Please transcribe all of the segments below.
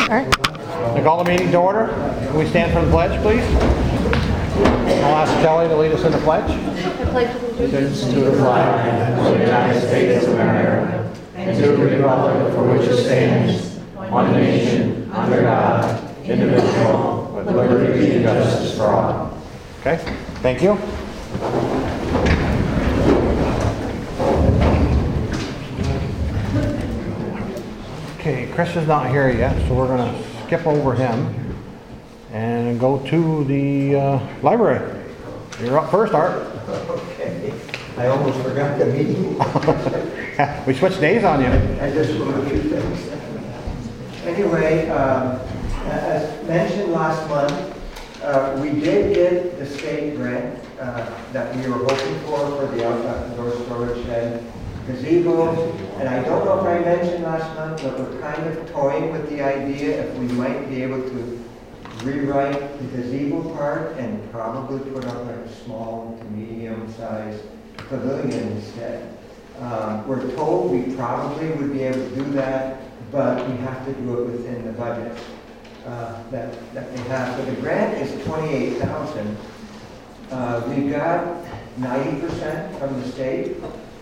right. I call the meeting to order. Can we stand for the pledge, please? I'll ask Kelly to lead us in the pledge. I pledge allegiance To the flag of the United States of America and to the republic for which it stands, one nation, under God, indivisible, with liberty and justice for all. Okay, thank you. Okay, Chris is not here yet, so we're going to skip over him and go to the library. You're up first, Art. Okay. I almost forgot the meeting. We switched days on you. I just wrote a few things. Anyway, as mentioned last month, we did get the state grant that we were hoping for the outdoor storage shed gazebo. And I don't know if I mentioned last month, but we're kind of toying with the idea if we might be able to rewrite the gazebo part and probably put up like a small to medium-sized pavilion instead. We're told we probably would be able to do that, but we have to do it within the budget that we have. So the grant is $28,000. We got 90% from the state.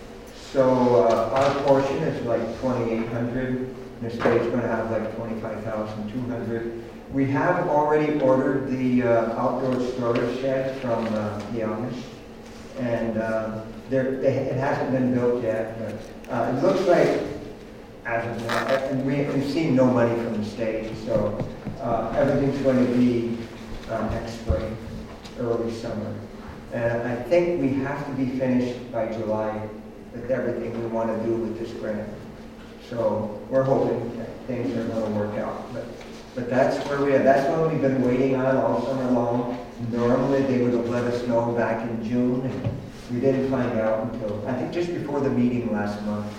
So our portion is like $2,800. The state's going to have like $25,200. We have already ordered the outdoor storage shed from the Amish, and it hasn't been built yet. But it looks like, as of now, and we've seen no money from the state, so everything's going to be next spring, early summer. And I think we have to be finished by July with everything we want to do with this grant. So we're hoping that things are going to work out. But that's where we are. That's what we've been waiting on all summer long. Normally they would have let us know back in June, and we didn't find out until, I think just before the meeting last month,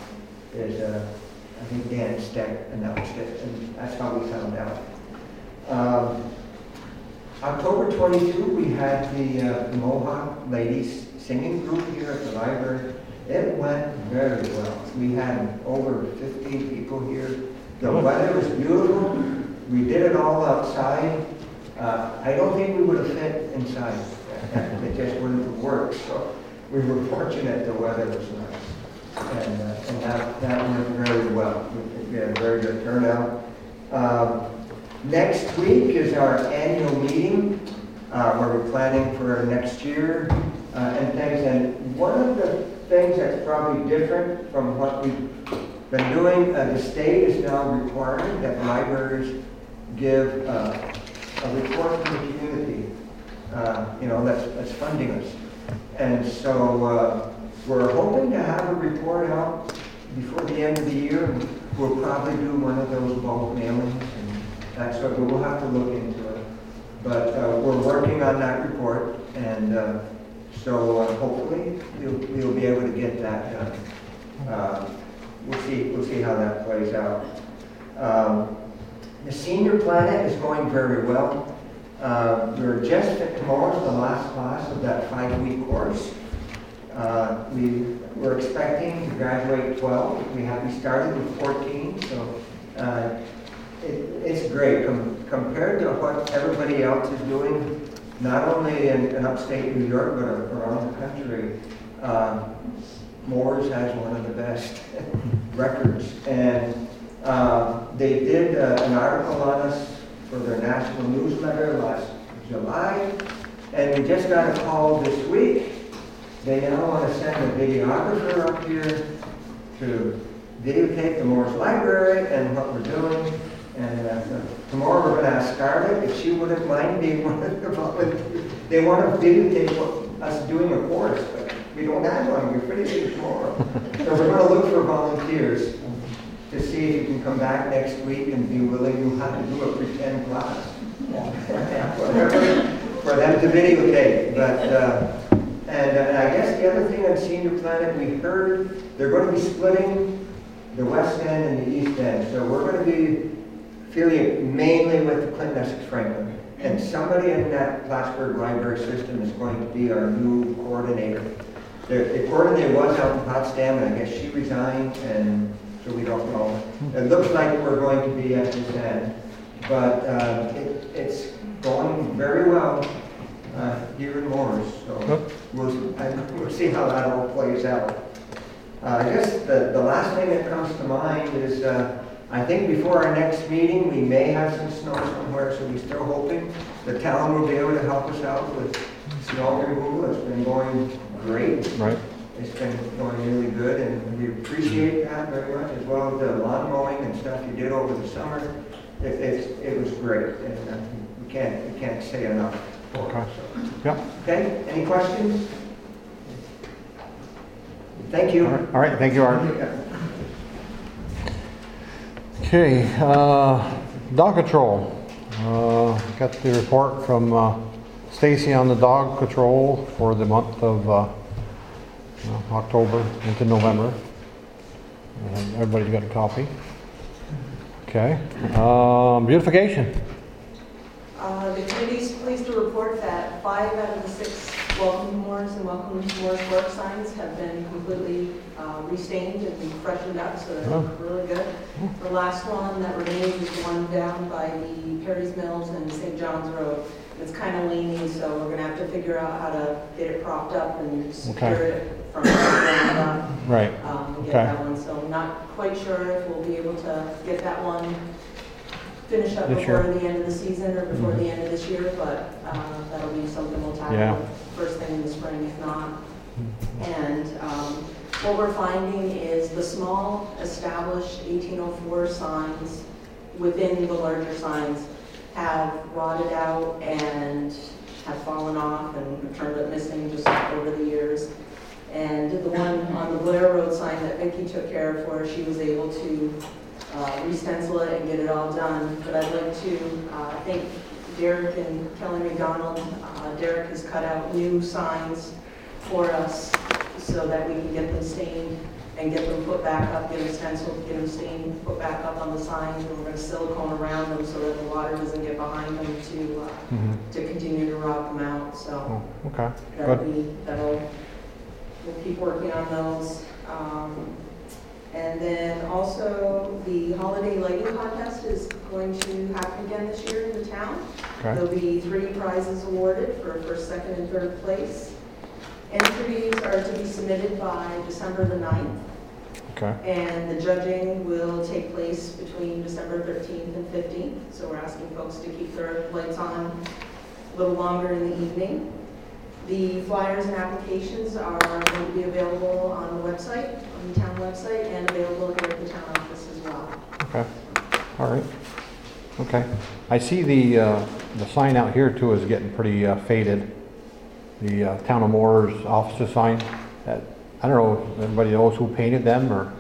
I think Dan Steck announced it, and that's how we found out. October 22, we had the Mohawk Ladies Singing Group here at the library. It went very well. We had over 50 people here. The weather was beautiful. We did it all outside. I don't think we would have fit inside. It just wouldn't have worked. So we were fortunate the weather was nice. And that went very well. We had a very good turnout. Next week is our annual meeting where we're planning for next year and things. And one of the things that's probably different from what we've been doing, the state is now requiring that libraries give a report to the community, that's funding us. And so we're hoping to have a report out before the end of the year. We'll probably do one of those bulk mailings, and that's what we'll have to look into it. But we're working on that report, and so hopefully we'll be able to get that done. We'll see how that plays out. The Senior Planet is going very well. We're just tomorrow's the last class of that 5-week course. We're expecting to graduate 12. We started with 14, so it's great compared to what everybody else is doing. Not only in upstate New York, but around the country. Moores has one of the best records, and they did an article on us for their national newsletter last July, and we just got a call this week. They now want to send a videographer up here to videotape the Moores Library and what we're doing. And tomorrow we're going to ask Scarlett if she wouldn't mind being one of the volunteers. They want to videotape us doing a course, but we don't have one. We're finishing tomorrow. So we're going to look for volunteers to see if you can come back next week and be willing to have to do a pretend class. For them to videotape. But, and I guess the other thing on Senior Planet, we heard they're going to be splitting the West End and the East End. So we're going to be affiliated mainly with the Clinton Essex Franklin. And somebody in that Plattsburgh library system is going to be our new coordinator. The coordinator was out in Potsdam, and I guess she resigned, and so we don't know. It looks like we're going to be at this end. but it's going very well here in Morris, so we'll see how that all plays out. I guess the last thing that comes to mind is I think before our next meeting, we may have some snow somewhere, so we're still hoping the town will be able to help us out with snow removal. It's been going great. Right. It's been going really good, and we appreciate that very much, as well as the lawn mowing and stuff you did over the summer. It was great, and we can't say enough for it. Okay. So. Yep. Okay, any questions? Thank you. All right, thank you, Art. Okay, dog control. Got the report from Stacy on the dog control for the month of October into November. And everybody's got a copy. Okay, beautification. The committee is pleased to report that 5 out of the 6 Welcome to Morris and Welcome to Morris work signs have been completely restained and freshened up, so they're really good. The last one that remains is the one down by the Perry's Mills and St. John's Road. It's kind of leaning, so we're going to have to figure out how to get it propped up and secure it from the ground up. Right. Get that one. So I'm not quite sure if we'll be able to get that one finished up before the end of the season or before the end of this year, but that'll be something we'll tackle first thing in the spring, if not. And what we're finding is the small established 1804 signs within the larger signs have rotted out and have fallen off and turned up missing just over the years. And the one on the Blair Road sign that Vicki took care of for us, she was able to re-stencil it and get it all done. But I'd like to thank Derek and Kelly McDonald. Derek has cut out new signs for us so that we can get them stained and get them put back up, get them stenciled, get them stained, put back up on the signs. And we're going to silicone around them so that the water doesn't get behind them to continue to rot them out. So okay. We'll keep working on those. And then also the holiday lighting contest is going to happen again this year in the town. Okay. There'll be 3 prizes awarded for first, second, and third place. Entries are to be submitted by December the 9th. Okay. And the judging will take place between December 13th and 15th. So we're asking folks to keep their lights on a little longer in the evening. The flyers and applications are going to be available on the website, on the town website, and available here at the town office as well. Okay. All right. Okay. I see the sign out here too is getting pretty faded. The Town of Moore's offices sign. That, I don't know if everybody knows who painted them or.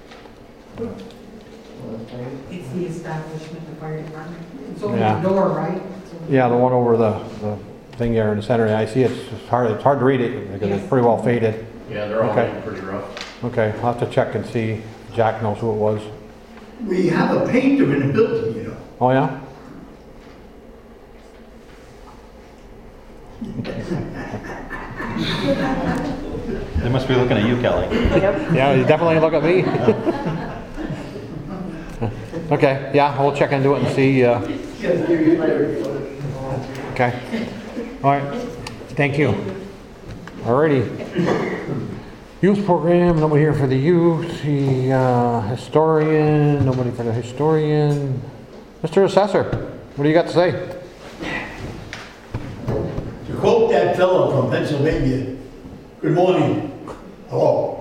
It's the establishment, the fire department. It's over the door, right? Yeah, the one over the thing there in the center. I see it's hard to read it because it's pretty well faded. Yeah, they're all getting pretty rough. Okay, I'll have to check and see. Jack knows who it was. We have a painter in the building, you know. Oh yeah? They must be looking at you, Kelly. Yeah, you definitely look at me. Okay, yeah, we'll check into it and see. Okay. All right. Thank you. Alrighty. Youth program, nobody here for the youth. The historian, nobody for the historian. Mr. Assessor, what do you got to say? To quote that fellow from Pennsylvania, good morning. Hello.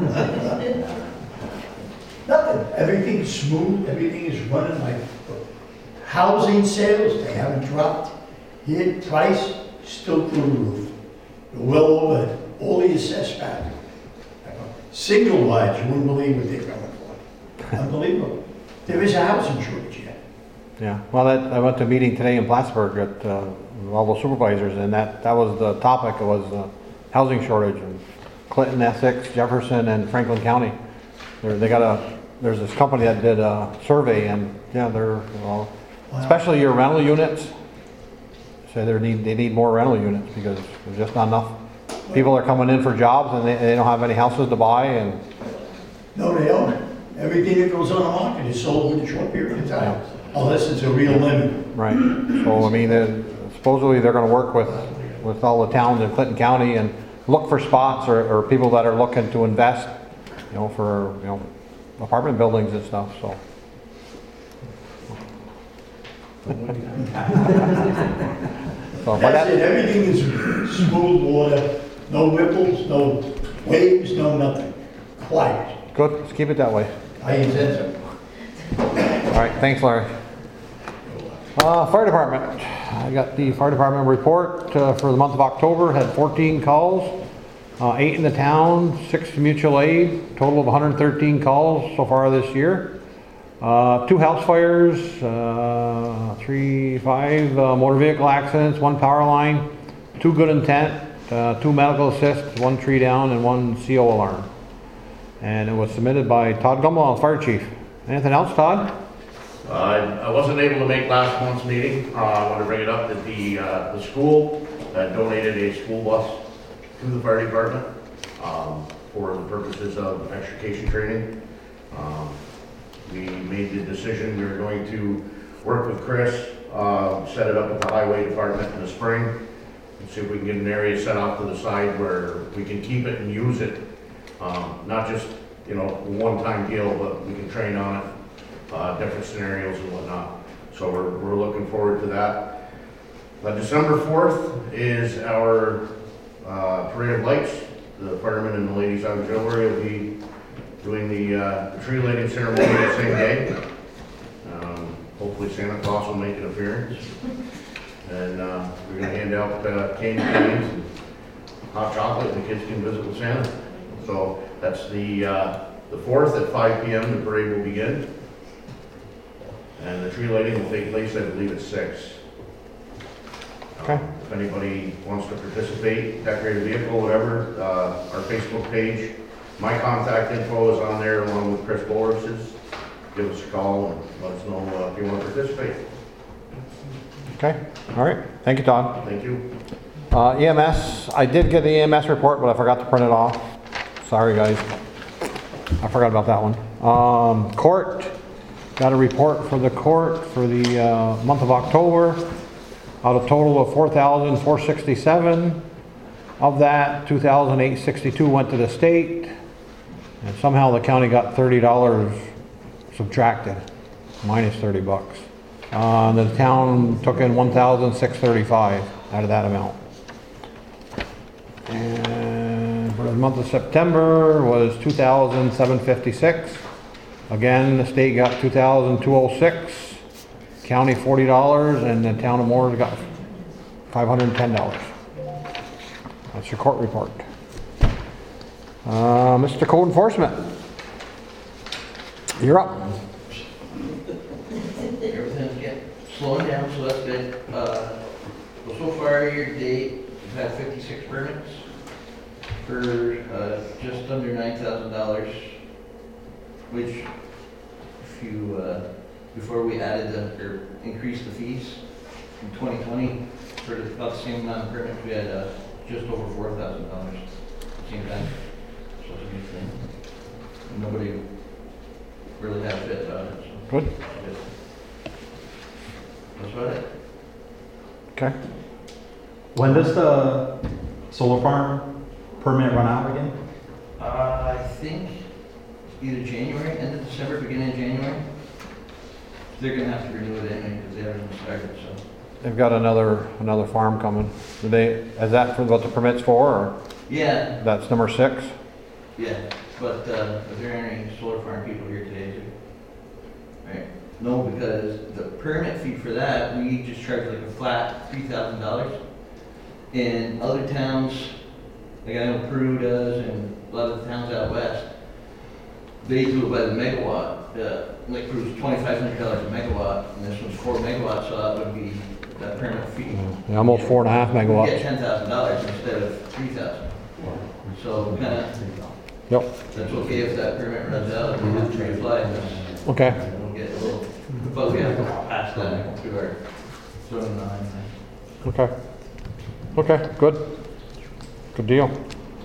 Nothing. Everything's smooth. Everything is running like housing sales. They haven't dropped. Here, price still through the roof. They're well over all the assessed value. Single wide, you wouldn't believe what they're going for. Unbelievable. There is a housing shortage yet. Yeah. Well, I went to a meeting today in Plattsburgh at all the supervisors, and that was the topic. It was housing shortage in Clinton, Essex, Jefferson, and Franklin County. There's this company that did a survey, and yeah, especially your rental units. So they need more rental units because there's just not enough. People are coming in for jobs and they don't have any houses to buy. And no, they don't. Everything that goes on the market is sold in a short period of time. unless it's a real limit. Right. So, I mean, supposedly they're gonna work with all the towns in Clinton County and look for spots or people that are looking to invest, you know, for, you know, apartment buildings and stuff, so. So, but That's it, everything is smooth water, no ripples, no waves, no nothing. Quiet. good, let's keep it that way. I intend to. All right, thanks, Larry. Fire department. I got the fire department report for the month of October. Had 14 calls, 8 in the town, 6 mutual aid, total of 113 calls so far this year. 2 house fires, 5 motor vehicle accidents, 1 power line, 2 good intent, 2 medical assists, 1 tree down, and 1 CO alarm. And it was submitted by Todd Gumbel, fire chief. Anything else, Todd? I wasn't able to make last month's meeting. I want to bring it up that the school donated a school bus to the fire department for the purposes of extrication training. We made the decision we were going to work with Chris, set it up at the highway department in the spring, and see if we can get an area set off to the side where we can keep it and use it. Not just, you know, one-time deal, but we can train on it. Different scenarios and whatnot. So we're looking forward to that. December 4th is our parade of lights. The firemen and the ladies auxiliary will be doing the tree lighting ceremony the same day. Hopefully Santa Claus will make an appearance. And we're going to hand out candy canes and hot chocolate, and the kids can visit with Santa. So that's the 4th at 5 p.m. the parade will begin. And the tree lighting will take place, I believe, at 6. Okay. If anybody wants to participate, decorate a vehicle, whatever, our Facebook page, my contact info is on there along with Chris Boris's. Give us a call and let us know if you want to participate. Okay, all right. Thank you, Todd. Thank you. EMS, I did get the EMS report, but I forgot to print it off. Sorry, guys. I forgot about that one. Court, got a report for the court for the month of October. Out of total of 4,467. Of that, 2,862 went to the state. And somehow the county got $30 subtracted, minus 30 bucks. The town took in 1,635 out of that amount. And for the month of September was 2,756. Again, the state got 2,206, county $40, and the town of Moore's got $510. That's your court report. Mr. Code Enforcement, you're up. Everything's slowing down, so that's good. Well, so far, year to date, we've had 56 permits for just under $9,000, which, if you, before we added or increased the fees in 2020, for about the same amount of permits, we had just over $4,000 at the same time. So it's a good thing. And nobody really had a fit about it. So. Good. That's about it. Okay. When does the solar farm permit run out again? I think either January, end of December, beginning of January. They're gonna have to renew it anyway because they haven't even started, so. They've got another farm coming. Is that for what the permit's for, or Yeah, that's number 6? yeah, but if there aren't any solar farm people here today, too. Right? No, because the permit fee for that, we just charge like a flat $3,000. In other towns, like I know Peru does, and a lot of the towns out west, they do it by the megawatt. Like Peru's $2,500 a megawatt, and this one's 4 megawatts, so that would be that permit fee. Yeah, almost 4.5 You megawatts. get $10,000 instead of $3,000. So kind of, Yep. that's okay if that permit runs out, and we have to reapply this. Okay. We'll get a little, but we have to pass that through our zoning line. Okay. Okay, good. Good deal.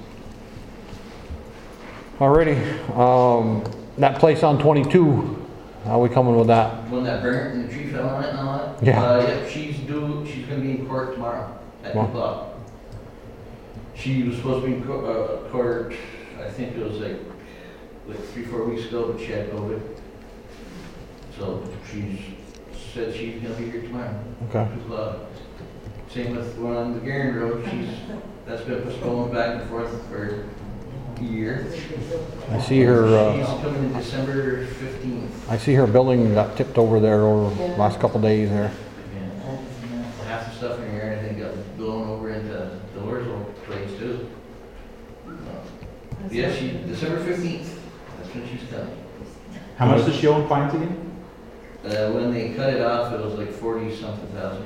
Alrighty, that place on 22, How we coming with that? One that burnt and the tree fell on it and all that? Yeah. Yep, she's gonna be in court tomorrow at 2 Wow. o'clock. She was supposed to be in court, I think it was like 3-4 weeks ago, but she had COVID. So she said she's gonna be here tomorrow. Okay. 2 o'clock. Same with one on the Garen Road, that's been postponed back and forth for a year. I see her, She's coming in December 15th. I see her building got tipped over there over the last couple days there. Yeah. Half the stuff in here, I think, got blown over into the Lawrenceville place too. Yeah, December 15th, that's when she's coming. How much does she owe in fines again? When they cut it off, it was like 40-something thousand.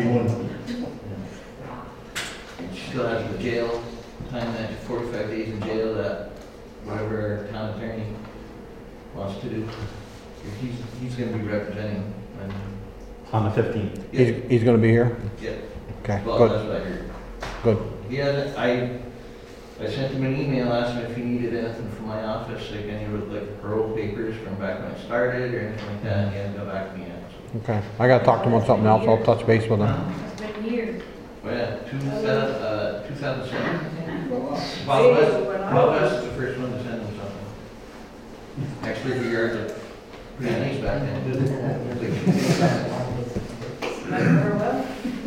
And she still has the jail time, that 45 days in jail, that whatever our town attorney wants to do. He's gonna be representing. On the 15th. Yeah, He's gonna be here? yeah. Okay, Well, good, that's what I heard. good. Yeah, I sent him an email asking if he needed anything from my office, like any of like parole papers from back when I started or anything like that, and he hasn't got back to me yet. So. Okay, I gotta talk to him on something else, I'll touch base with him. It's been years. Well, yeah, 2007. Bob West is the first one to send him something. Actually, the yards are pretty nice back then, too. Remember well?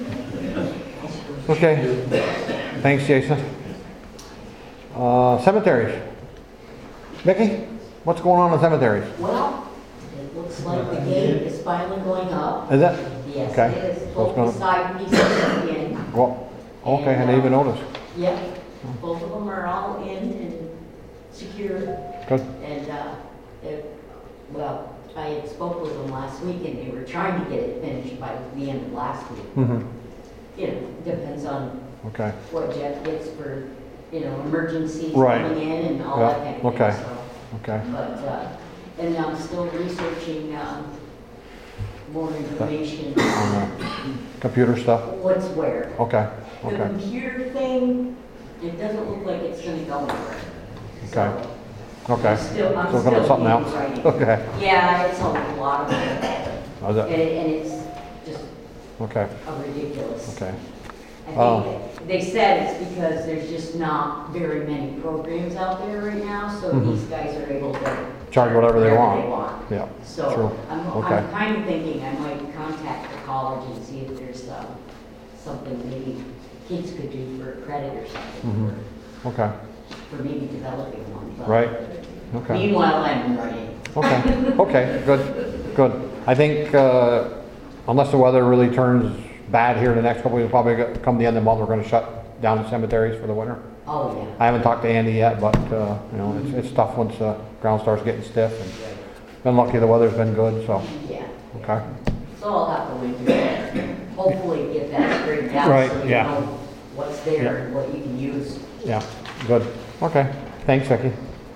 Okay, thanks, Jason. Cemeteries. Mickey, what's going on in cemeteries? Well, it looks like the gate is finally going up. Is it? Yes, Okay. it is. So it's Both gonna- the side pieces are in. Well, okay, I didn't even notice. Yep, both of them are all in and secure. Good. And, well, I had spoke with them last week and they were trying to get it finished by the end of last week. Mm-hmm, You know, depends on okay, what Jeff gets for, emergencies Right. coming in and all Yeah, that kind of thing. okay. So, okay. but, and I'm still researching, more information, On the computer stuff? what's where. Okay, The okay, computer thing, it doesn't look like it's gonna go anywhere. okay, So, okay. I'm still So it's gonna be something else? writing. Okay, Yeah, it's a lot of it, how's and that? it's just Okay, a ridiculous. okay, I think they said it's because there's just not very many programs out there right now, so Mhm. these guys are able to. Charge whatever they want. yeah, true, So okay. I'm kind of thinking I might contact the college and see if there's something maybe kids could do for credit or something, okay, for maybe developing one. but right, okay. Meanwhile, I'm writing. Okay, okay, good, good. I think, unless the weather really turns bad here in the next couple of weeks, probably come the end of the month, we're gonna shut down the cemeteries for the winter. Oh, yeah. I haven't talked to Andy yet, but, it's tough once the ground starts getting stiff, and been lucky the weather's been good, so, Yeah. okay. So I'll have to winter, hopefully get that straightened out. Right, So you yeah. know what's there and what you can use. Yeah, good, okay, thanks, Vicki.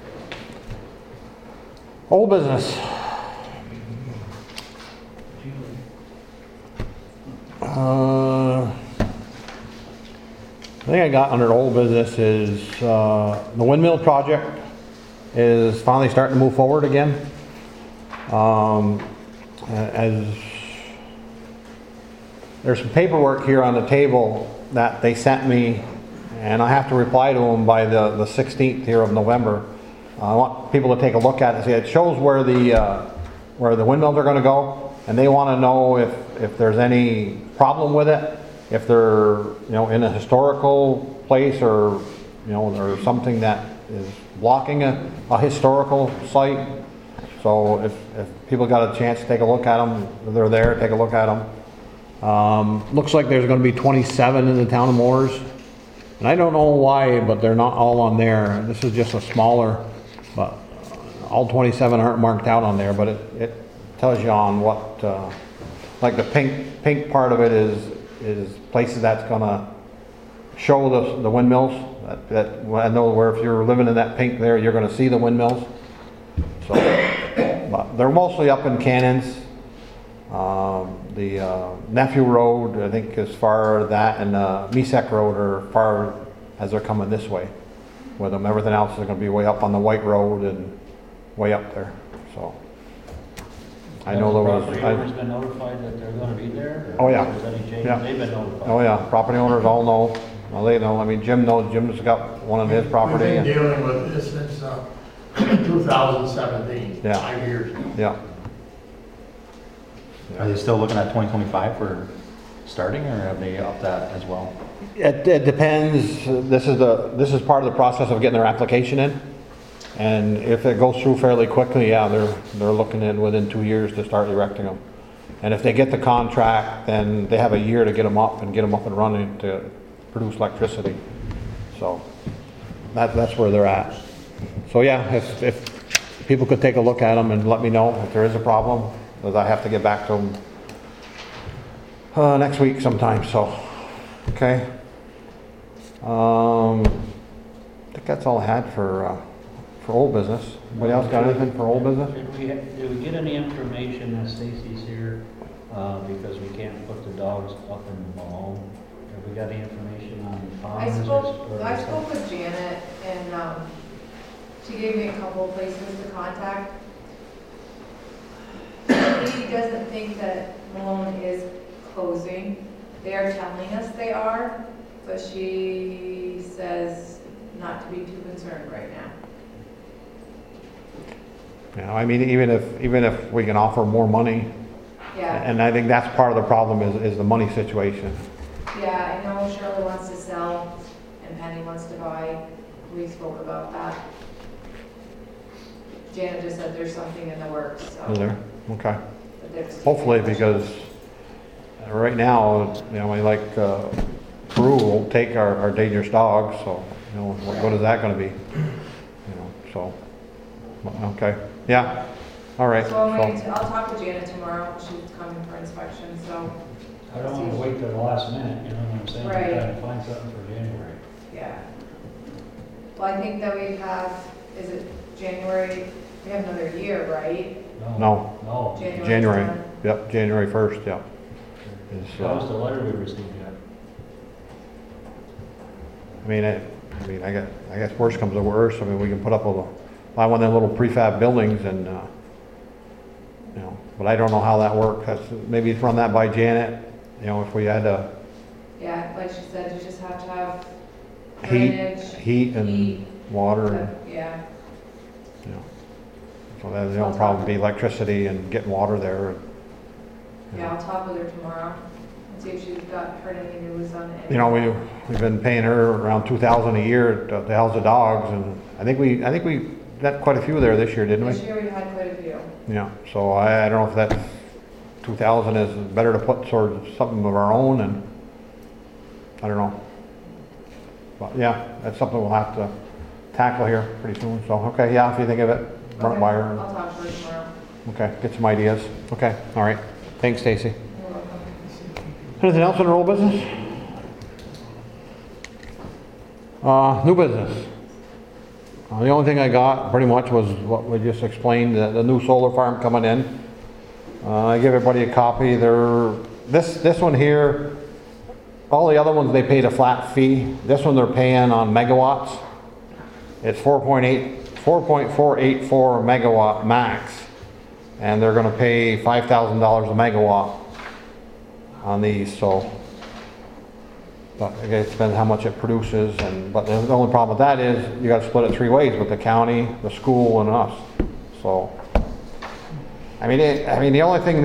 Old business. The thing I got under old business is, the windmill project is finally starting to move forward again. As there's some paperwork here on the table that they sent me, and I have to reply to them by the 16th here of November. I want people to take a look at it. See, it shows where the windmills are going to go, and they want to know if there's any problem with it, if they're in a historical place, or or something that is blocking a historical site. So if people got a chance to take a look at them, they're there, take a look at them. Looks like there's going to be 27 in the town of Moores. And I don't know why, but they're not all on there. This is just a smaller, but all 27 aren't marked out on there, but it tells you on what, like the pink part of it is places that's gonna show the windmills. That I know where if you're living in that pink there, you're gonna see the windmills. So, but they're mostly up in Cannons. The Nephew Road, I think, as far as that, and Mesek Road are far as they're coming this way with them. Everything else is going to be way up on the White Road and way up there. So, I know there was. Property owners been notified that they're gonna be there? Oh, yeah. If there's any change, Yeah. they've been notified? Oh, yeah, property owners all know. Well, they know, I mean, Jim knows, Jim's got one of his property. We've been and- dealing with this since 2017, Yeah. 5 years. Yeah, Are they still looking at 2025 for starting, or have they upped that as well? it depends. This is part of the process of getting their application in. And if it goes through fairly quickly, yeah, they're looking in within 2 years to start erecting them. And if they get the contract, then they have a year to get them up and running to produce electricity. So that's where they're at. So yeah, if people could take a look at them and let me know if there is a problem, because I have to get back to them next week sometime, so, okay. I think that's all I had for old business. Anybody else got anything for old business? Did we get any information that Stacy's here, because we can't put the dogs up in Malone? Have we got any information on I farms? spoke with Janet, and she gave me a couple of places to contact. He doesn't think that Malone is closing. They are telling us they are, but she says not to be too concerned right now. You know, I mean, even if we can offer more money, Yeah, and I think that's part of the problem is the money situation. yeah, I know Shirley wants to sell, and Penny wants to buy. We spoke about that. Janet just said there's something in the works, so. Is there? Okay. but there's- Hopefully, because right now, you know, Peru will take our dangerous dogs, so, you know, what good is that gonna be? You know, so, okay, yeah, all right. So I'll talk to Janet tomorrow, she's coming for inspection, so, I don't wanna wait till the last minute, you know what I'm saying? Right. We're trying to find something for January. yeah. Well, I think that we have, is it January, we have another year, right? No, No. January, done. yep, January 1st, yep. Is, That was the letter we received yet. I guess worse comes to worse, I mean, we can put up buy one of them little prefab buildings and, you know, but I don't know how that works. Maybe run that by Janet, you know, if we had to Yeah, like she said, you just have to have heat drainage. and water, and, Yeah, you know. So that's the only problem, be electricity and getting water there. yeah, I'll talk with her tomorrow and see if she's heard any news on it. You know, we've been paying her around $2,000 a year to house the dogs, and I think we got quite a few there this year, didn't we? This year we had quite a few. Yeah, so I don't know if that 2,000 is better to put towards something of our own, and I don't know. But yeah, that's something we'll have to tackle here pretty soon, so, okay, yeah, if you think of it, run it by her. I'll talk to her tomorrow. Okay, get some ideas. Okay, all right. Thanks, Stacy. You're welcome. Anything else in the old business? New business. The only thing I got pretty much was what we just explained, the new solar farm coming in. I give everybody a copy. This one here, all the other ones they paid a flat fee. This one they're paying on megawatts. It's 4.484 megawatt max, and they're going to pay $5,000 a megawatt on these. So, but again, it depends how much it produces. But the only problem with that is you got to split it 3 ways with the county, the school, and us. So, I mean, the only thing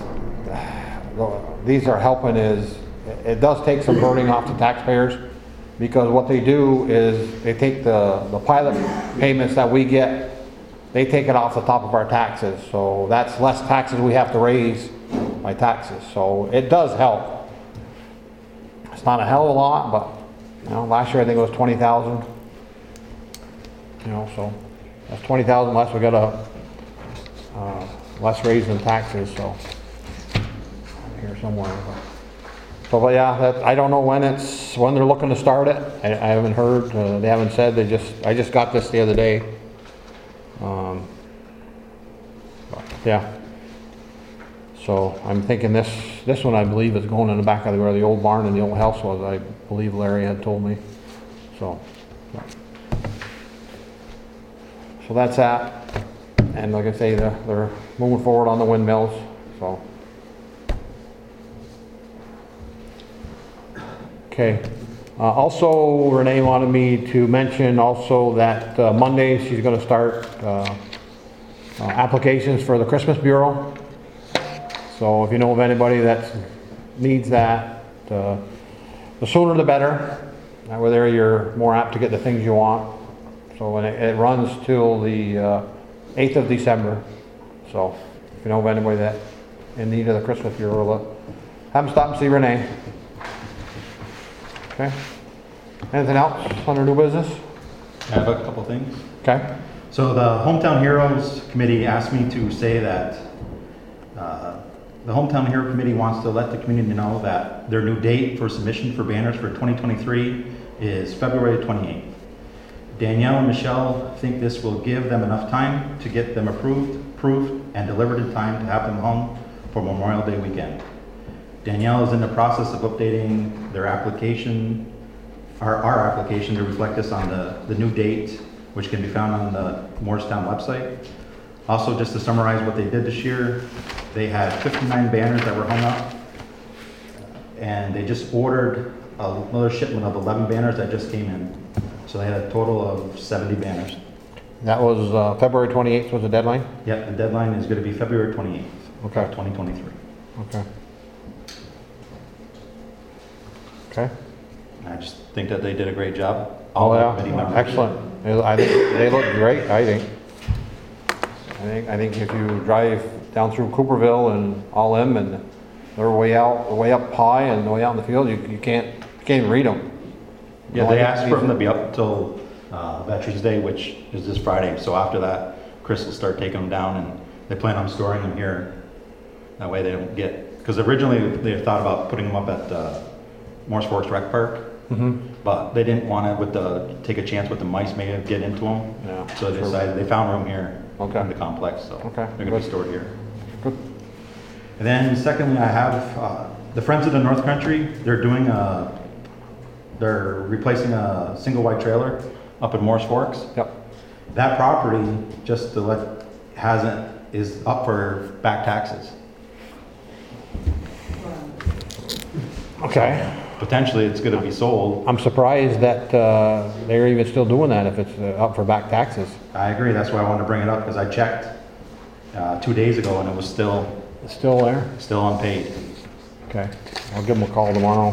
these are helping is it does take some burden off the taxpayers, because what they do is they take the pilot payments that we get, they take it off the top of our taxes. So that's less taxes we have to raise by taxes. So it does help. It's not a hell of a lot, but you know, last year I think it was 20,000. You know, so that's 20,000 less. We got a less raise in taxes. So here somewhere. But yeah, I don't know when they're looking to start it. I haven't heard. They haven't said. I just got this the other day. Yeah. So I'm thinking this one I believe is going in the back of where the old barn and the old house was. I believe Larry had told me. So that's that. And like I say, they're moving forward on the windmills, so. Okay. Also, Renee wanted me to mention also that Monday she's going to start applications for the Christmas Bureau. So if you know of anybody that needs that, the sooner the better. That way there you're more apt to get the things you want. So and it runs till the 8th of December. So if you know of anybody that in need of the Christmas Bureau, have them stop and see Renee. Okay. Anything else under new business? I have a couple things. Okay. So the Hometown Heroes Committee asked me to say that the Hometown Hero Committee wants to let the community know that their new date for submission for banners for 2023 is February 28th. Danielle and Michelle think this will give them enough time to get them approved, and delivered in time to have them hung for Memorial Day weekend. Danielle is in the process of updating their application, our application, to reflect this on the new date, which can be found on the Morristown website. Also, just to summarize what they did this year, they had 59 banners that were hung up, and they just ordered another shipment of 11 banners that just came in. So they had a total of 70 banners. That was February 28th was the deadline? Yep, the deadline is going to be February 28th, Okay. 2023. Okay. Okay. I just think that they did a great job. Oh, All the committee yeah, members. excellent. I think they look great, I think. I think if you drive down through Cooperville and all them, and they're way up high and way out in the field, you can't even read them. Yeah, they asked for them to be up till Veterans Day, which is this Friday. So after that, Chris will start taking them down, and they plan on storing them here. That way they don't get, because originally they thought about putting them up at Morris Forks Rec Park, but they didn't want to take a chance with the mice maybe get into them. Yeah, So they decided they found room here in the complex, so Okay, they're going to be stored here. Good. And then secondly, I have the Friends of the North Country. They're doing they're replacing a single wide trailer up in Morris Forks. Yep. That property, just to let, is up for back taxes. Okay. Potentially, it's going to be sold. I'm surprised that they're even still doing that if it's up for back taxes. I agree. That's why I wanted to bring it up, because I checked 2 days ago and it was still It's still there? still unpaid. Okay. I'll give them a call tomorrow.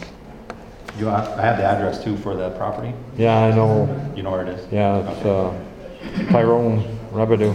I have the address too for that property. Yeah, I know. You know where it is? Yeah, it's Tyrone Revenue.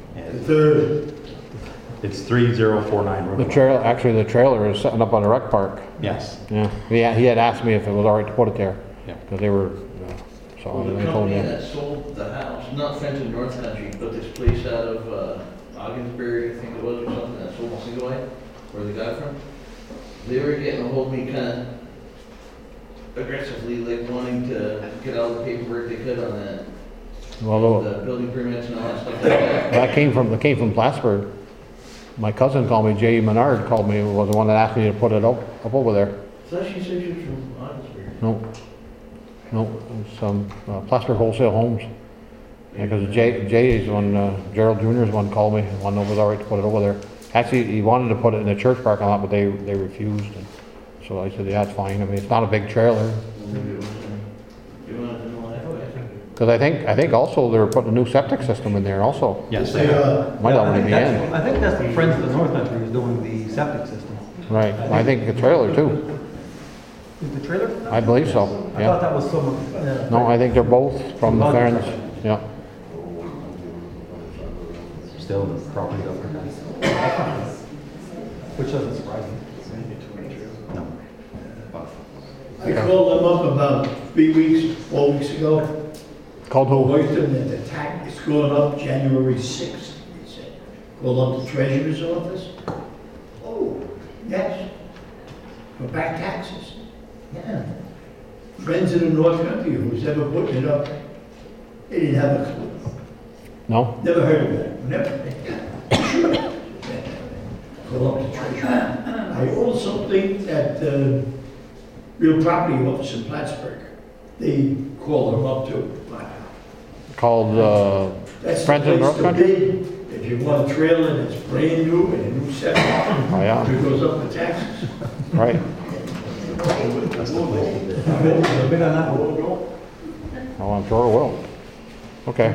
It's 3049 The River. actually the trailer is setting up on the rec park. Yes. Yeah. He had asked me if it was all right to put it there. Yeah. Because they were, so Well, the I told company him. that sold the house, not Friends of North Country, but this place out of Ogdensbury, I think it was, or something, that sold single wide, where they got it from. They were getting a hold of me kind of aggressively, like wanting to get all the paperwork they could on that. Well, The building permits and all that stuff like that. that came from Plattsburgh. My cousin called me, Jay Menard called me, was the one that asked me to put it up over there. I thought she said she was from Ogdensbury. No, it's Plattsburgh Wholesale Homes. Yeah, because Jay is one, Gerald Jr. is one called me, one that was all right to put it over there. Actually, he wanted to put it in the church parking lot, but they refused. And so I said, yeah, it's fine. I mean, it's not a big trailer. Maybe it was, you wanted to know that? Because I think also they're putting a new septic system in there also. Yes. Might already be in. I think that's the Friends of the North Country is doing the septic system. Right, I think the trailer too. Is the trailer? I believe so, I yeah. thought that was someone. No, I think they're both from the Friends, yeah. Still the property up for Which doesn't surprise me. No. I called them up about 4 weeks ago. Called who? Alerted them that the tax is going up January 6th, they said. Call up the treasurer's office. Oh, yes. For back taxes. Yeah. Friends in the North Country, who's ever putting it up, they didn't have a clue. No? Never heard of that. Never. Call up the treasurer. I also think that real property office in Plattsburgh, they call them up too. called, That's the Friends of the place North to Country? be. If you want a trailer that's brand new and a new septic, Oh, yeah, it goes up the taxes. right. A bit on that one. Oh, I'm sure it will. Okay.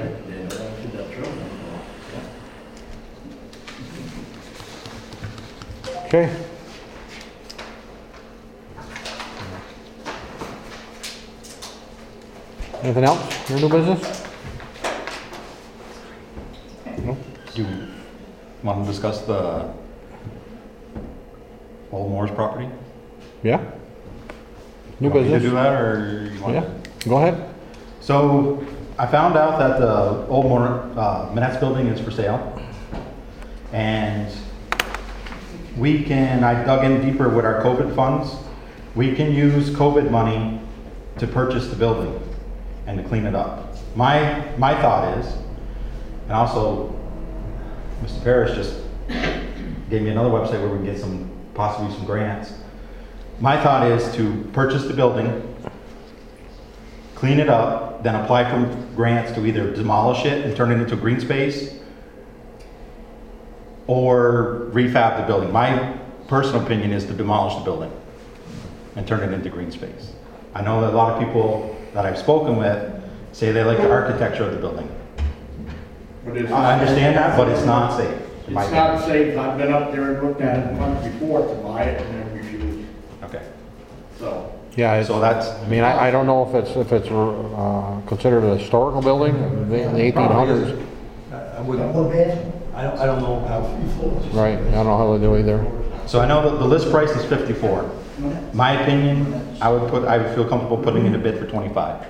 Okay. Anything else? Your new business? No? Do you want to discuss the Old Moore's property? Yeah? New You want me to business? do that, or you want? Yeah, go ahead. So, I found out that the Old Moore, Manette's building is for sale. And I dug in deeper with our COVID funds. We can use COVID money to purchase the building and to clean it up. My thought is, and also, Mr. Parrish just gave me another website where we can get possibly some grants. My thought is to purchase the building, clean it up, then apply for grants to either demolish it and turn it into green space, or refab the building. My personal opinion is to demolish the building and turn it into green space. I know that a lot of people that I've spoken with say they like the architecture of the building. I understand that, but it's not safe. It's not safe. I've been up there and looked at it once before to buy it and then refused. Okay. So. Yeah, So that's, I mean, I don't know if it's considered a historical building in the 1800s. I wouldn't, I don't know how. Right, I don't know how they do either. so I know that the list price is 54. My opinion, I would feel comfortable putting in a bid for 25.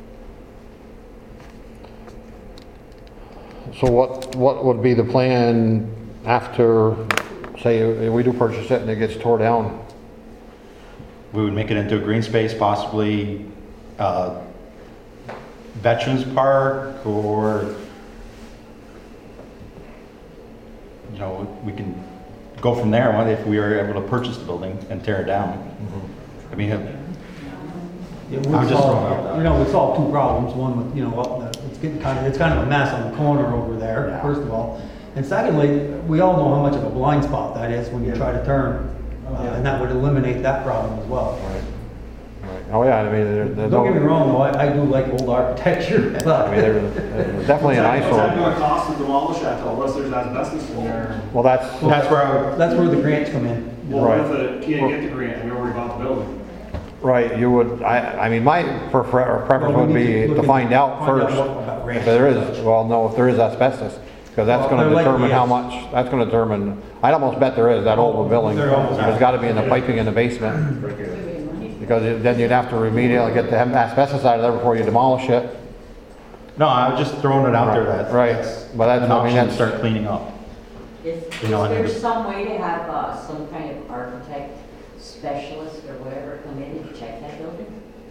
So what would be the plan after, say, we do purchase it and it gets tore down? We would make it into a green space, possibly Veterans Park, or, you know, we can go from there if we are able to purchase the building and tear it down. I mean, I'm just throwing it out there. You know, we solved two problems. One with, you know, it's kind of a mess on the corner over there, first of all. And secondly, we all know how much of a blind spot that is when you try to turn. And that would eliminate that problem as well. Right. Oh, yeah, I mean, there's Don't get me wrong, though, I do like old architecture, but. I mean, there's definitely an What's that eyesore. going to cost to demolish that though, unless there's asbestos in there? Well, that's where the grants come in. Well, Right. what if it can't get the grant, we already bought the building? right, you would, I mean, my preference would be to find out first if there is, well, no, if there is asbestos. Because that's gonna determine how much, that's gonna determine, I'd almost bet there is, that old building. There's gotta be in the piping in the basement. Because then you'd have to remediate, get the asbestos out of there before you demolish it. No, I was just throwing it out there that. Right, but that's, an I mean, option to that's. start cleaning up. Is You know, there and- some way to have some kind of architect specialist or whatever come in and check that building?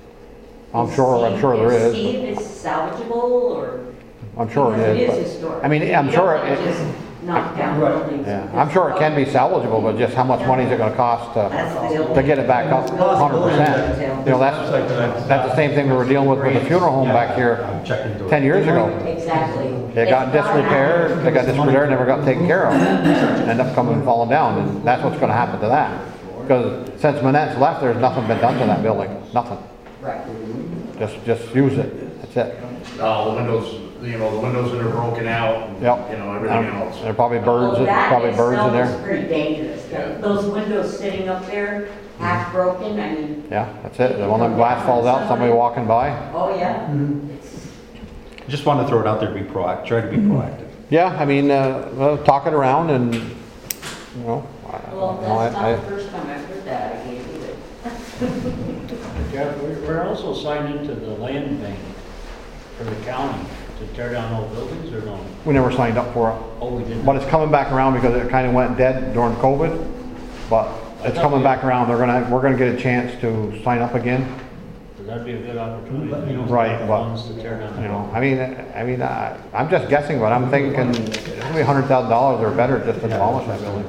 I'm sure there is. See if it's salvageable or? I'm sure it Because is. It but- is historic. I mean, I'm You sure don't wanna it, just knock down buildings. yeah, I'm sure it can be salvageable, but just how much money is it gonna cost to get it back up 100%? You know, that's the same thing we were dealing with the funeral home back here I'm checking into it. 10 years ago. Exactly. It got disrepair, never got taken care of. Ended up coming and falling down, and that's what's gonna happen to that. Because since Manette's left, there's nothing been done to that building, nothing. Right. Just use it, that's it. The windows, you know, the windows that are broken out, and, Yep. you know, everything else. There are probably birds, Well, that probably birds in itself is there. pretty dangerous. Yeah. Those windows sitting up there, half broken, I mean, Yeah, that's it. When that glass falls out, somebody walking by. oh yeah. It's- Just wanted to throw it out there to be proactive, try to be proactive. Yeah, I mean, well, talk it around and, you know. Well, you know, that's not the first time I've heard that, I gave you it. Jeff, we're also signed into the land bank for the county to tear down old buildings or no? We never signed up for it. Oh, we didn't? But it's coming back around because it kind of went dead during COVID. But it's coming back around. We're gonna get a chance to sign up again. So that'd be a good opportunity. Right, but, Funds to tear down. you know, I mean, I'm just guessing, but I'm thinking it's gonna be $100,000 or better just to demolish that building.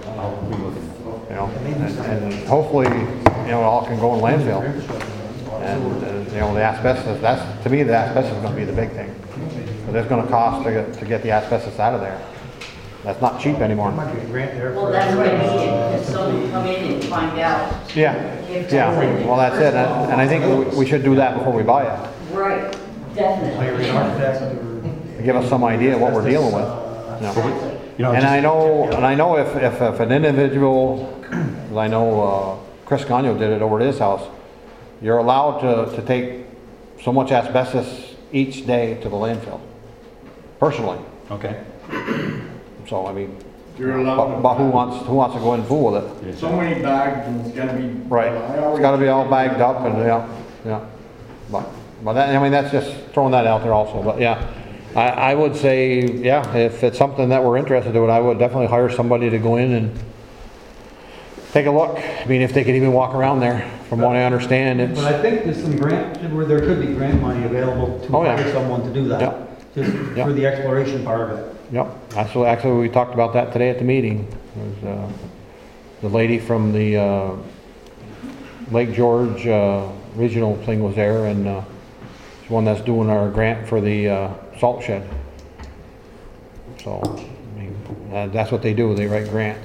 You know, and hopefully, you know, it all can go in landfill. And, you know, the asbestos, to me, the asbestos is gonna be the big thing. that it's gonna cost to get the asbestos out of there. That's not cheap anymore. There might be a grant there. Well, for that's what I everybody. mean, if someone come in and find out. Yeah, if yeah, that's- well, that's it, and I think we should do that before we buy it. Right, Hire definitely. an architect or. Give us some idea what we're dealing with. you know. Exactly. You know, And just- I know if an individual, 'cause I know Chris Gagno did it over at his house, you're allowed to take so much asbestos each day to the landfill, personally. Okay. So, I mean, You're allowed. but who wants to go in and fool with it? So many bags and it's gotta be. Right, it's gotta be all bagged up and, yeah. But that, I mean, that's just throwing that out there also, but yeah. I would say, yeah, if it's something that we're interested in, I would definitely hire somebody to go in and take a look. I mean, if they could even walk around there, from what I understand, it's, But I think there's some grant, where there could be grant money available to Oh, yeah. hire someone to do that. Yeah. Just Yeah. for the exploration part of it. yep. Actually, we talked about that today at the meeting. There's, the lady from the, Lake George, regional thing was there, and, she's one that's doing our grant for the, salt shed. So, I mean, that's what they do, they write grants.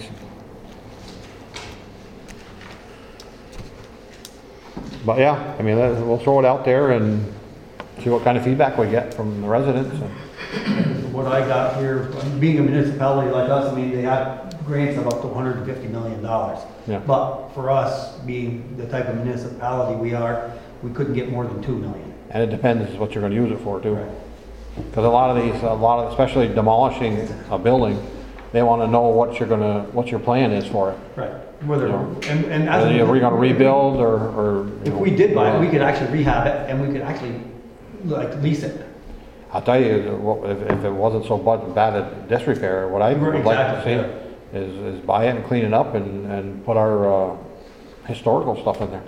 But yeah, I mean, we'll throw it out there and see what kind of feedback we get from the residents. What I got here, being a municipality like us, I mean, they have grants of up to $150 million. Yeah. But for us, being the type of municipality we are, we couldn't get more than $2 million. And it depends what you're gonna use it for too. Because a lot of, especially demolishing a building, they wanna know what your plan is for it. Right. Whether, You know, and as. Whether you're gonna rebuild or. If we did buy it, we could actually rehab it and we could actually, like, lease it. I'll tell you, if it wasn't so bad at disrepair, what I would like to see is buy it and clean it up and put our, historical stuff in there.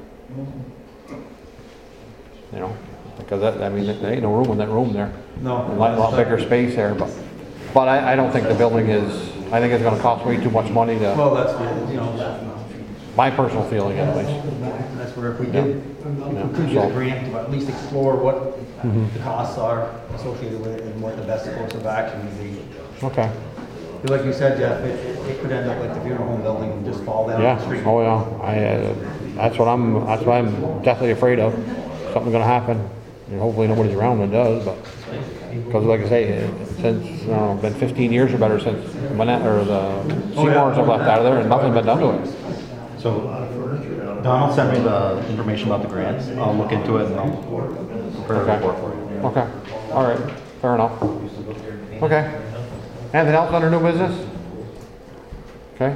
You know, because that, I mean, there ain't no room in that room there. No. A lot bigger space there, but I don't think the building is, I think it's gonna cost way too much money to, Well, that's, you know, my personal feeling anyways. that's where if we did, we could get a grant to at least explore what the costs are associated with it and what the best course of action would be. Okay, Like you said, Jeff, it could end up like the funeral home building and just fall down the yeah, street. oh yeah, that's what I'm definitely afraid of, something's gonna happen, and hopefully nobody's around when it does, but, because like I say, since, been 15 years or better since Manette, or the Seymours have left out of there, and nothing's been done to it. So Donald sent me the information about the grants. I'll look into it and I'll prepare a report for you. Okay, all right, fair enough. Okay, anything else under new business? Okay.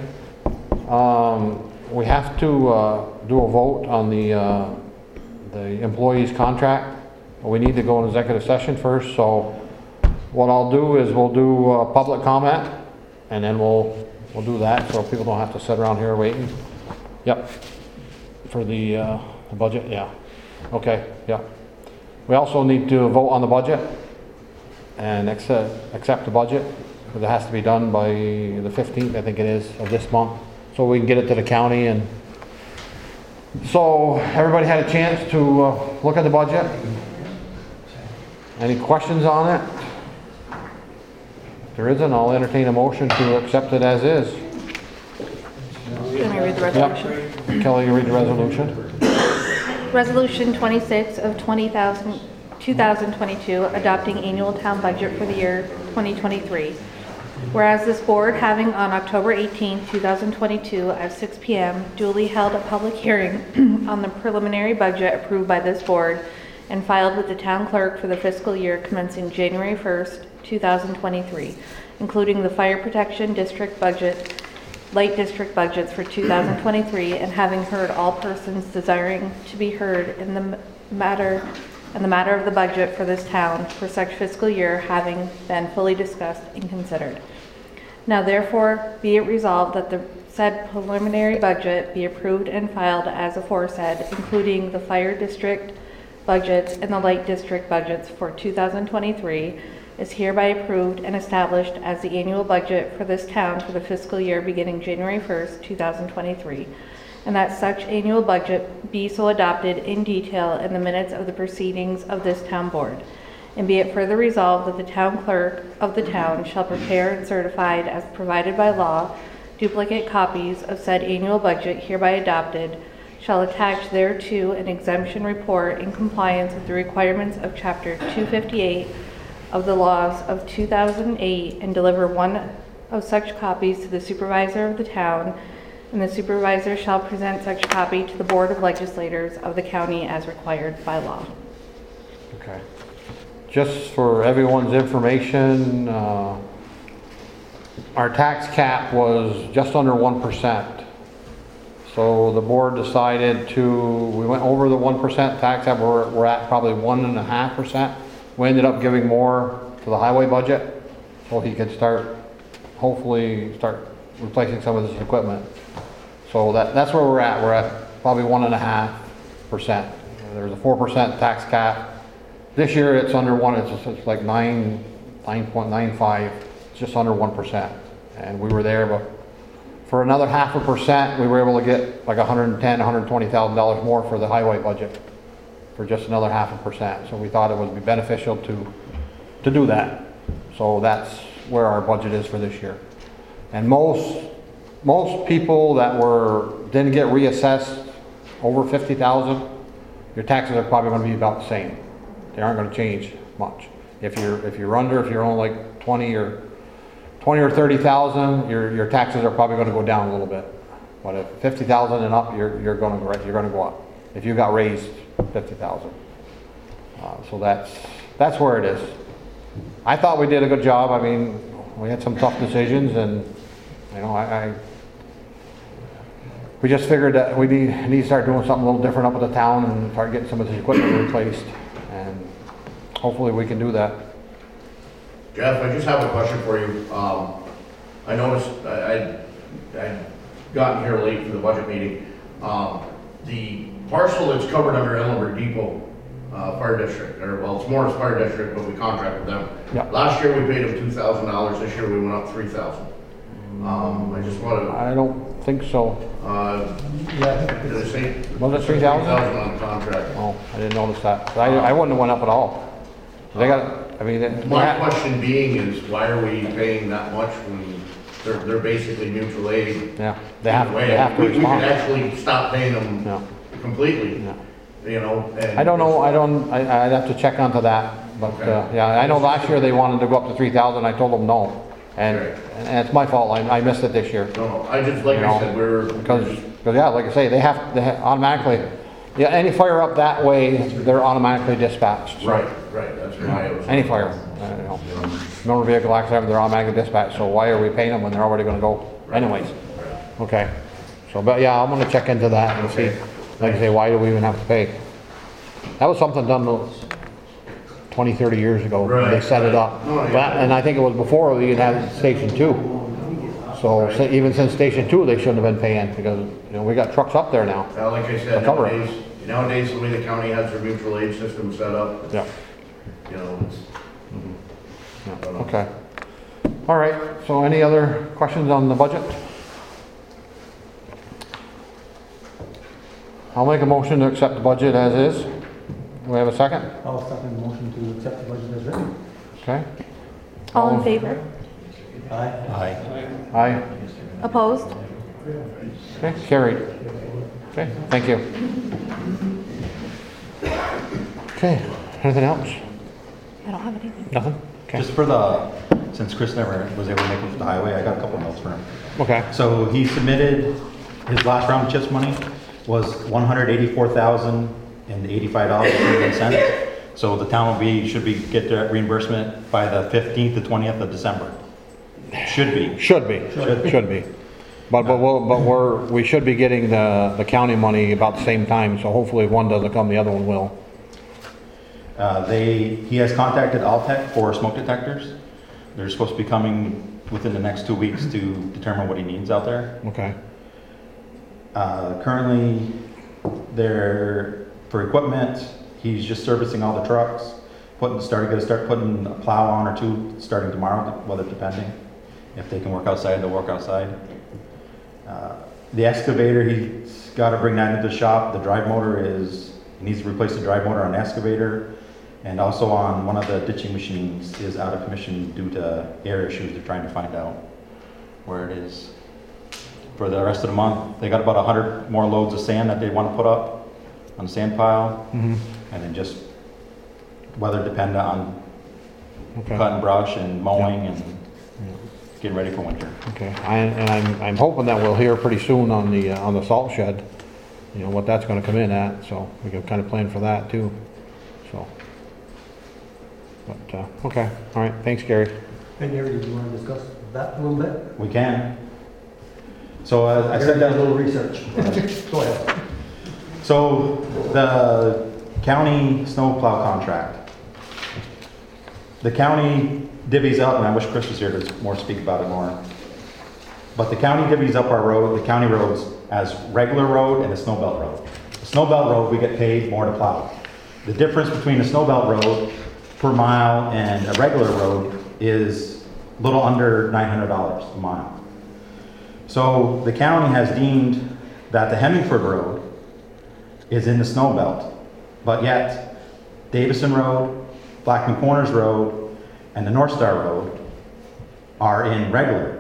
We have to do a vote on the employee's contract. We need to go in executive session first, so what I'll do is we'll do public comment, and then we'll do that, so people don't have to sit around here waiting. Yep, for the budget, yeah. Okay, yeah. We also need to vote on the budget and accept the budget, because it has to be done by the 15th, I think it is, of this month, so we can get it to the county. And so everybody had a chance to look at the budget. Any questions on it? If there isn't, I'll entertain a motion to accept it as is. Let me read the resolution. Yep. Kelly, you read the resolution? Resolution 26 of 2022, adopting annual town budget for the year 2023. Whereas this board, having on October 18, 2022 at 6 p.m. duly held a public hearing on the preliminary budget approved by this board and filed with the town clerk for the fiscal year commencing January 1st, 2023, including the fire protection district budget, light district budgets for 2023, and having heard all persons desiring to be heard in the matter of the budget for this town for such fiscal year having been fully discussed and considered. Now therefore be it resolved that the said preliminary budget be approved and filed as aforesaid, including the fire district budgets and the light district budgets for 2023, is hereby approved and established as the annual budget for this town for the fiscal year beginning January 1st, 2023, and that such annual budget be so adopted in detail in the minutes of the proceedings of this town board. And be it further resolved that the town clerk of the town shall prepare and certify as provided by law duplicate copies of said annual budget hereby adopted, shall attach thereto an exemption report in compliance with the requirements of Chapter 258 of the laws of 2008, and deliver one of such copies to the supervisor of the town, and the supervisor shall present such copy to the Board of Legislators of the county as required by law. Okay. Just for everyone's information, our tax cap was just under 1%. So the board decided we went over the 1% tax cap, we're at probably 1.5%. We ended up giving more to the highway budget so he could hopefully start replacing some of this equipment. So that's where we're at. We're at probably 1.5%. There's a 4% tax cap. This year it's under 1, it's like 9.95, it's just under 1%. And we were there, but for another 0.5%, we were able to get like $110,000, $120,000 more for the highway budget for just another 0.5%. So we thought it would be beneficial to do that. So that's where our budget is for this year. And most people that didn't get reassessed over 50,000, your taxes are probably going to be about the same. They aren't going to change much. If you're only like 20 or 30,000, your taxes are probably going to go down a little bit. But if 50,000 and up, you're going to go up. If you got raised 50,000, so that's where it is. I thought we did a good job. I mean, we had some tough decisions, and you know, we just figured that we need to start doing something a little different up at the town and start getting some of this equipment replaced, and hopefully we can do that. Jeff, I just have a question for you. I noticed I'd gotten here late for the budget meeting. The parcel that's covered under Ellenberg Depot Fire District, well, it's Morris Fire District, but we contract with them. Yep. Last year we paid them $2,000. This year we went up $3,000. I just wanted to. I don't think so. Did I say? Was it 3,000? 3,000 on the contract. Oh, I didn't notice that. I wouldn't have went up at all. They got. I mean, my question being is, why are we paying that much when they're basically mutual aid? Yeah, they have to We respond. could actually stop paying them completely. No. You know. And I don't know. I'd have to check onto that. But okay. yeah, I know last year they wanted to go up to 3,000. I told them no, and it's my fault. I missed it this year. No, I just I said because yeah, like I say, they have automatically. Yeah, any fire up that way, they're automatically dispatched. So. Right. That's why it was. Any fire, motor vehicle accident, they're automatically dispatched. So why are we paying them when they're already going to go anyways? Okay. So, but yeah, I'm going to check into that and see. Like I say, why do we even have to pay? That was something done 20, 30 years ago. Right. They set it up. Oh, yeah. And I think it was before we even had Station 2. So even since Station 2, they shouldn't have been paying because we got trucks up there now. Well, like I said, cover it. nowadays the way the county has their mutual aid system set up, Yeah. It's. Yeah. Okay. All right. So any other questions on the budget? I'll make a motion to accept the budget as is. Do we have a second? I'll second the motion to accept the budget as written. Okay. All in favor? Aye. Aye. Opposed? Okay, carried. Okay, thank you. Okay, anything else? I don't have anything. Nothing? Okay. Just for since Chris never was able to make it for the highway, I got a couple notes for him. Okay. So he submitted, his last round of CHIPS money was $184,085.81. So the town should get their reimbursement by the 15th to 20th of December. Should be. Should be. But we should be getting the county money about the same time, so hopefully if one doesn't come, the other one will. He has contacted Altech for smoke detectors. They're supposed to be coming within the next 2 weeks to determine what he needs out there. Okay. Currently, for equipment, he's just servicing all the trucks, gonna start putting a plow on or two starting tomorrow, weather depending. If they can work outside, they'll work outside. The excavator, he's got to bring that into the shop. The drive motor he needs to replace the drive motor on the excavator. And also on one of the ditching machines is out of commission due to air issues. They're trying to find out where it is. For the rest of the month, they got about 100 more loads of sand that they want to put up on the sand pile. Mhm. And then just weather dependent on Okay. cutting brush and mowing and getting ready for winter. Okay, I'm hoping that we'll hear pretty soon on the salt shed, you know, what that's gonna come in at, so we can kind of plan for that too, so. But, okay, all right, thanks, Gary. Hey, Gary, do you want to discuss that a little bit? We can. So I said that. A little research. Go ahead. So the county snowplow contract. The county divvies up, and I wish Chris was here to more speak about it more. But the county divvies up our road, the county roads, as regular road and a snow belt road. The snow belt road, we get paid more to plow. The difference between a snow belt road per mile and a regular road is a little under $900 a mile. So the county has deemed that the Hemingford Road is in the snow belt, but yet Davison Road, Blackman Corners Road, and the North Star Road are in regular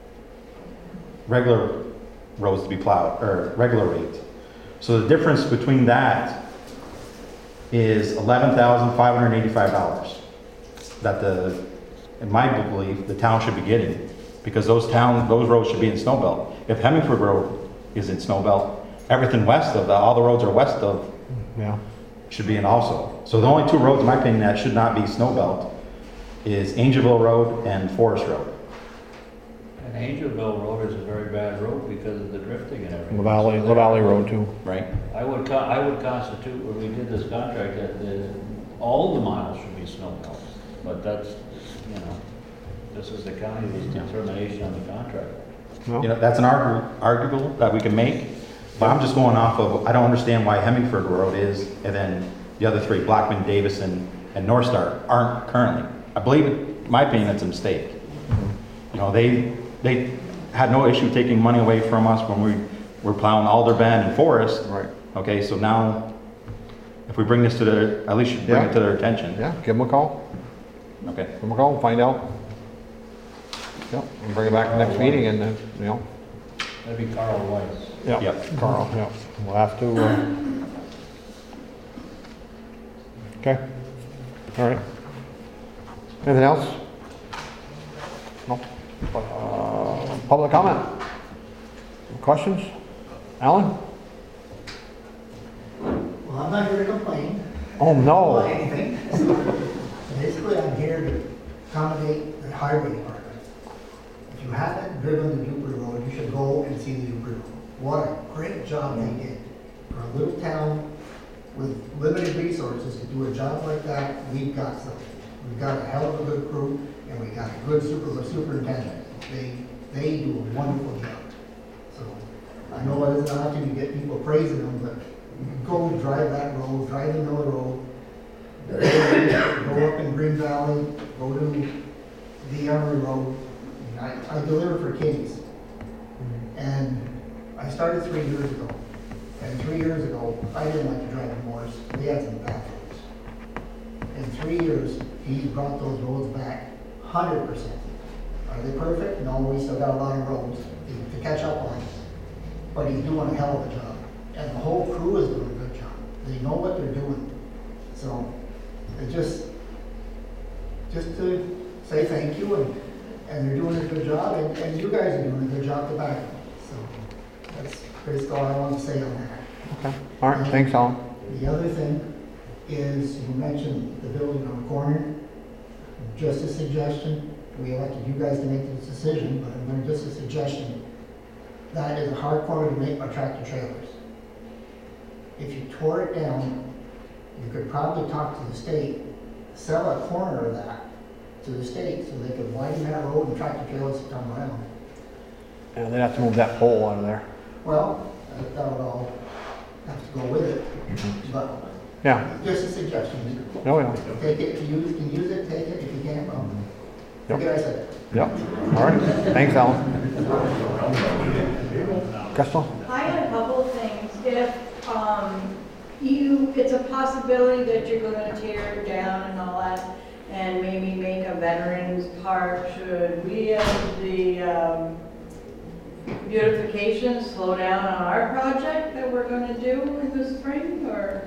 roads to be plowed, or regular rates. So the difference between that is $11,585 that in my belief, the town should be getting, because those roads should be in snow belt. If Hemingford Road is in snow belt, everything west of that, all the roads are west of, should be in also. So the only two roads, in my opinion, that should not be snow belt is Angelville Road and Forest Road. And Angelville Road is a very bad road because of the drifting and everything. La Valley Road too. Right. I would constitute, when we did this contract, that all the miles should be snow belts. But that's, you know, this is the county's determination on the contract. You know, that's an arguable that we can make, but I'm just going off of, I don't understand why Hemingford Road is, and then the other three, Blackman, Davison, and North Star, aren't currently. I believe, in my opinion, it's a mistake. You know, they had no issue taking money away from us when we were plowing Alder Bend and Forest. Right. Okay, so now, if we bring this to their, at least you bring it to their attention. Yeah, give them a call. Okay. Give them a call and find out. Yep, and bring it back to the next meeting and then, you know. That'd be Carl Weiss. Yep, Carl, yep. We'll have to, okay. All right. Anything else? No? Public comment? Questions? Alan? Well, I'm not here to complain. Oh, no. About anything. Basically, I'm here to accommodate the highway department. If you haven't driven the Duper Road, you should go and see the Duper Road. What a great job they did. For a little town with limited resources to do a job like that, we've got something. We've got a hell of a good crew, and we got a good superintendent. They do a wonderful job. So I know it isn't often you get people praising them, but you can go drive that road, drive the Miller Road, go up in Green Valley, go to the Armory Road. I deliver for Kitties. And I started 3 years ago. And 3 years ago, I didn't like to drive the Morris. They had some bad roads. In 3 years, he brought those roads back 100%. Are they perfect? No, we still got a lot of roads to catch up on. But he's doing a hell of a job. And the whole crew is doing a good job. They know what they're doing. So, it just to say thank you, and they're doing a good job, and you guys are doing a good job to back them. So, that's basically all I want to say on that. Okay. All right, thanks, Alan. The other thing is, you mentioned the building on the corner. Just a suggestion, we elected you guys to make this decision, but I'm going to just a suggestion. That is a hard corner to make by tractor trailers. If you tore it down, you could probably talk to the state, sell a corner of that to the state so they could widen that road and tractor trailers to come around. Yeah, they'd have to move that pole out of there. Well, that would all have to go with it, but Yeah. just a suggestion. Oh, yeah. Take it, if you can use it, take it, if you can't, well, forget I said it. Yep. All right. Thanks, Alan. Crystal? I had a couple of things. If it's a possibility that you're gonna tear it down and all that, and maybe make a veterans park. Should we, as the beautification, slow down on our project that we're gonna do in the spring, or?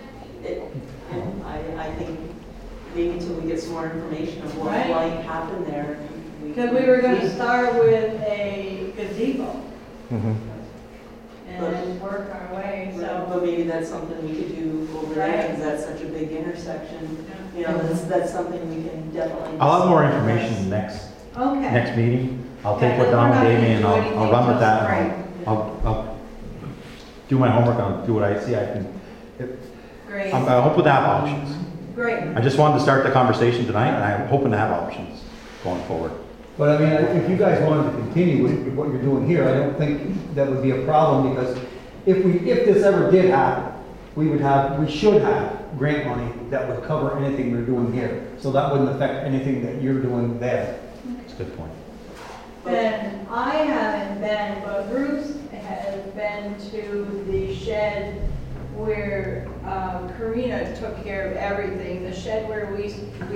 I think maybe till we get some more information of what Right. might happen there. Because we were gonna start with a gazebo and then work our way, so. But maybe that's something we could do over there, Right. because that's such a big intersection. You know, that's something we can definitely. I'll have more information next Okay. meeting. I'll take Yeah, what we're Donna not gave me gonna and do I'll anything run with till that. spring. I'll do my homework, I'll do what I see I can. Great. I'm hoping to have options. Great. I just wanted to start the conversation tonight and I'm hoping to have options going forward. But I mean, if you guys wanted to continue with what you're doing here, I don't think that would be a problem, because if this ever did happen, we should have grant money that would cover anything we're doing here. So that wouldn't affect anything that you're doing there. That's a good point. And I haven't been, but Bruce has been to the shed where Karina took care of everything. The shed where we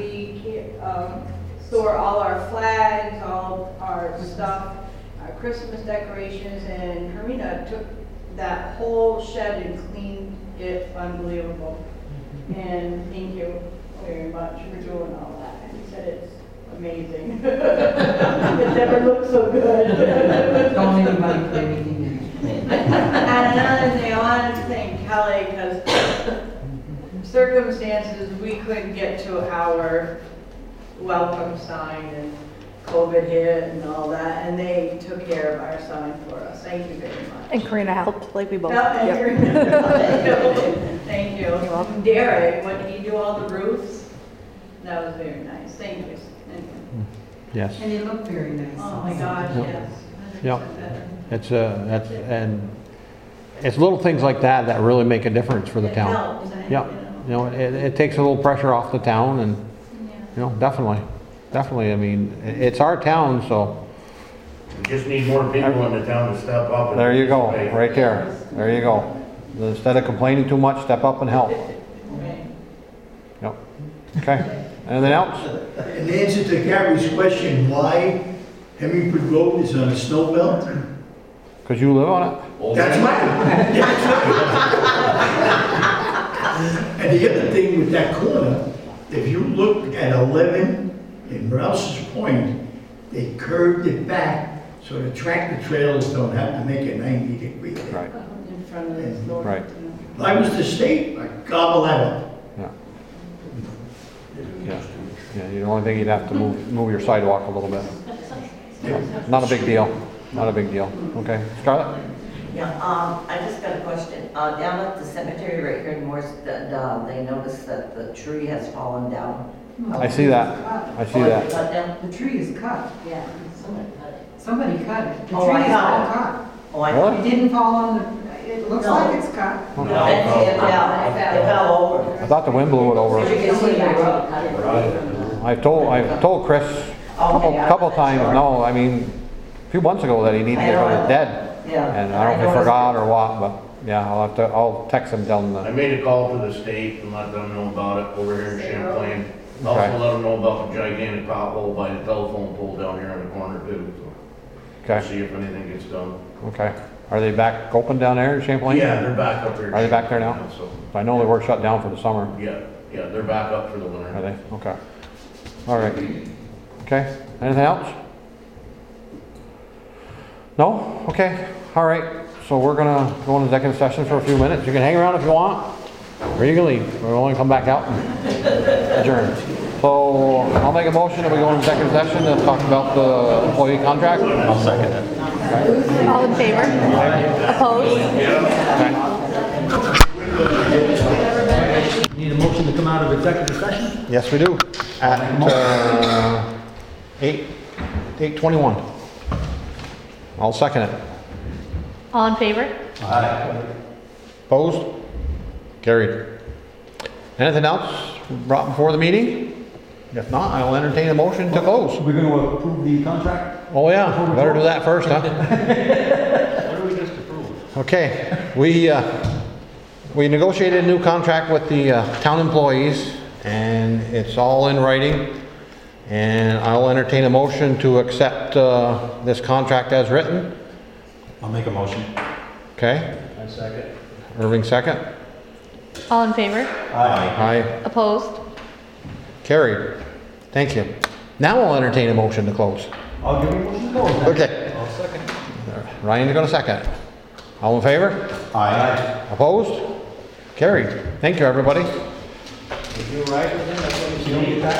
store all our flags, all our stuff, our Christmas decorations, and Karina took that whole shed and cleaned it unbelievable. And thank you very much for doing all that. He said it's amazing. It never looked so good. Don't anybody put anything in it. And another thing, I wanted to thank Kelly, because circumstances, we couldn't get to our welcome sign, and COVID hit and all that, and they took care of our sign for us. Thank you very much. And Karina helped, like we both. No, and Yep. Karina, thank you. You're welcome. Derek, when he do all the roofs, that was very nice. Thank you. Thank you. Yes. And it looked very nice. Oh my gosh, Yep. yes. Yep. 100% better. And it's little things like that that really make a difference for the It town. helps, and, Yeah, you know, it takes a little pressure off the town, and, you know, definitely, I mean, it's our town, so. We just need more people in the town to step up. and There you go, participate. right there you go. Instead of complaining too much, step up and help. Right. Yep, okay, anything else? In answer to Gary's question, why Hemingford Road is on a snow belt? Because you live on it? That's right. And the other thing with that corner, if you look at 11 in Rouse's Point, they curved it back so the tractor trailers don't have to make a 90-degree. Right, In front of the store. right, If I was the state, I'd gobble that up. yeah. Yeah, the only thing you'd have to move your sidewalk a little bit. Not a big deal, not a big deal. Okay, Scarlett? Yeah, I just got a question. Down at the cemetery right here in Morrisville, they noticed that the tree has fallen down. I see that, I see that. Cut down? The tree is cut. Yeah. Somebody cut it. The Oh, tree I is know. all cut. Oh, I Really? It didn't fall on the, it looks No. like it's cut. It fell over. I thought the wind blew it over. You can see the road. I've told Chris a couple times, no, I mean, a few months ago that he needed to get rid of dead. Yeah. And I don't know if he forgot or what, but yeah, I'll text him, tell him I that. made a call to the state and let them know about it over here in Champlain. Also Okay. let them know about the gigantic pothole by the telephone pole down here on the corner too. So Okay, see if anything gets done. okay. Are they back open down there in Champlain? Yeah, they're back up here. Are they back there now? So, I know they were shut down for the summer. yeah, they're back up for the Are winter. they? Okay. All right. Okay, anything else? No? Okay, all right. So we're gonna go into executive session for a few minutes. You can hang around if you want, or you can leave. We're only come back out and adjourn. So I'll make a motion that we go into executive session to talk about the employee contract. I'll second it. All in favor? Opposed? Need a motion to come out of executive session? Yes, we do. At 8:21. I'll second it. All in favor? Opposed? Carried. Anything else brought before the meeting? If not, I will entertain a motion to close. We're going to approve the contract? Oh yeah, better do that first, huh? What do we just approve? Okay, we we negotiated a new contract with the town employees, and it's all in writing. And I'll entertain a motion to accept this contract as written. I'll make a motion. Okay, I second. Irving second. All in favor? Aye. Opposed? Carried. Thank you. Now I'll entertain a motion to close. I'll give you a motion to close then. Okay. I'll second. Ryan's gonna second. All in favor? Aye. Opposed? Carried. Thank you, everybody. If you write with him, that's what you see.